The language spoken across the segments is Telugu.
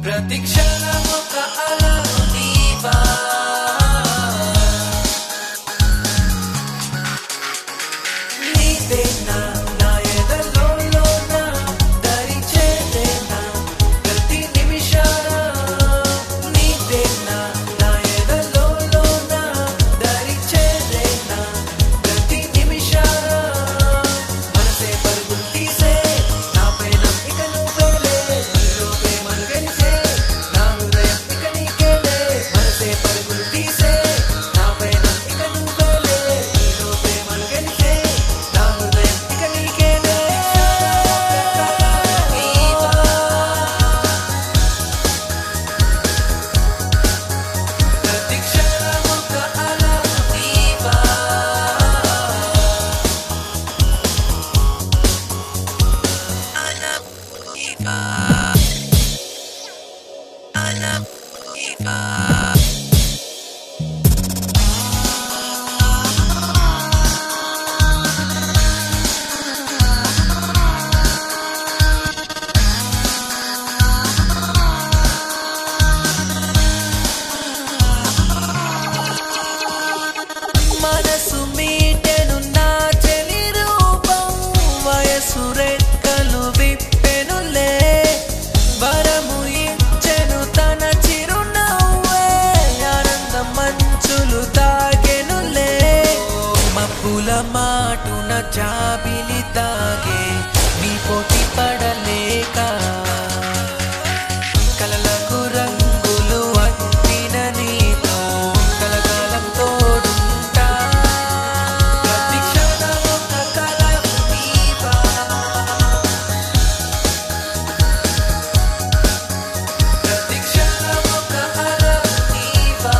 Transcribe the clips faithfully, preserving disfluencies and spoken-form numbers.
ప్రతి క్షణం ఒక అలలు నీవా నీదేనా నా ఎదలోన దరి చేరేనా ప్రతి నిమిషాన నీదేనా నా ఎదలోన దరి చేరేనా ప్రతి నిమిషాన మనసే పరుగులు తీసే నా పైన ఇక నువ్వేలే నీలో ప్రేమను గెలిచే నా హృదయం ఇక నీకేలే మనసే పరుగులు తీసే నా పైన ఇక నువ్వేలే నీలో ప్రేమను గెలిచే నా హృదయం ఇక నీకేలే నీవా ప్రతి క్షణం ఒక అలలు నీవా మనసు మీటెను నా చెలి రూపం వయసు రెక్కలు విప్పెనులే వరము ఇచ్చెను తన చిరునవ్వే ఆనందం మంచులు తాగెనులే మబ్బుల మాటున జాబిలి తాగే నీ పోటీ పడలేక కలలకు రంగులు అద్దిన నీతో కలకాలం తోడుంటా ప్రతి క్షణం ఒక కలలు నీవా ప్రతి క్షణం ఒక అలలు నీవా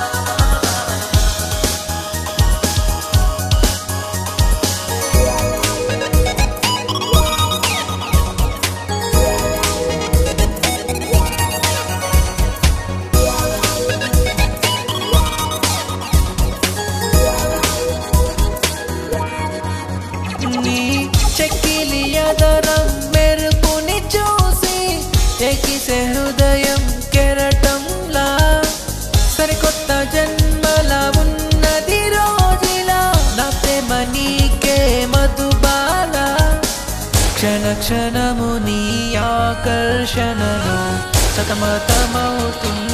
నీ చెక్కిలి ఎదరం మెరుపుని చూసి ఎగిసే హృదయం కెరటంలా సరికొత్త జన్మలా ఉన్నది రోజులా నా ప్రేమ నీకే మధుబాల క్షణ క్షణము నీ ఆకర్షణలో సతమతమవుతున్నా